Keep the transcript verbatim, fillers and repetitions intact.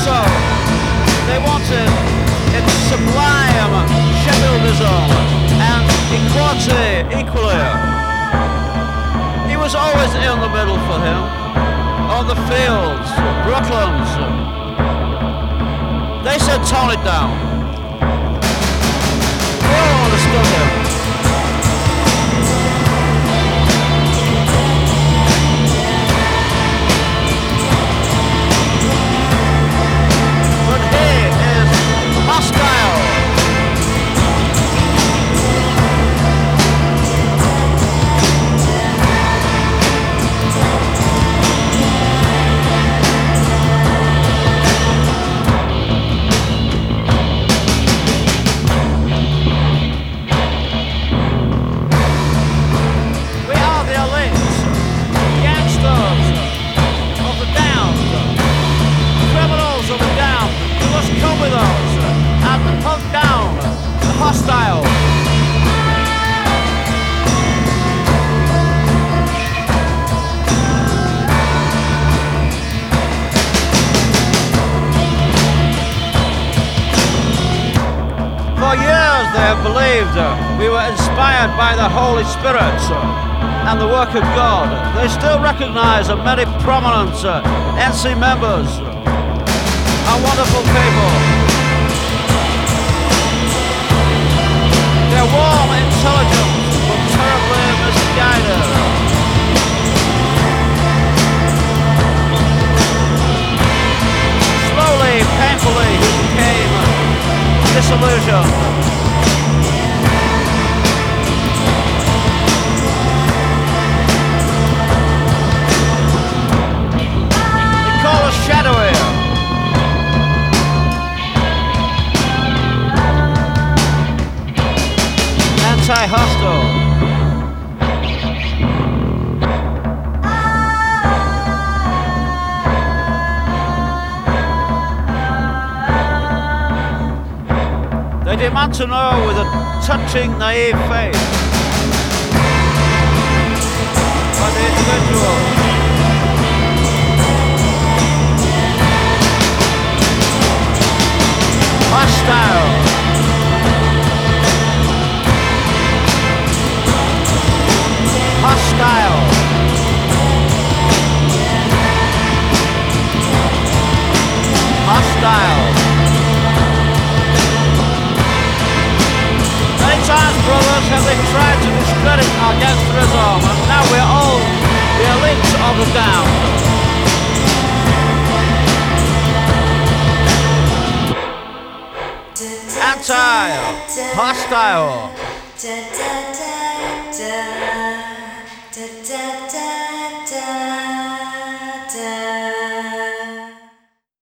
also, they wanted its sublime Sheffieldism and equality equally. He was always in the middle for him, on the fields, Brooklands. They said tone it down. We all understood him. Hostile. We are the elites, gangsters of the damned, criminals of the damned. You must come with us. And hunt down the hostile. For years they have believed uh, we were inspired by the Holy Spirit uh, and the work of God. They still recognize uh, many prominent uh, N C members uh, are wonderful people. Their warm intelligence but terribly misguided. Slowly, painfully, he became disillusioned. They call us shadowy. Anti-hostile. They demand to know with a touching, naive faith by the individual. Hostile. Hostile. Hostile. Many times, brothers, have they tried to discredit our gangsterism, and now we're all the elites of the damned. Anti-hostile.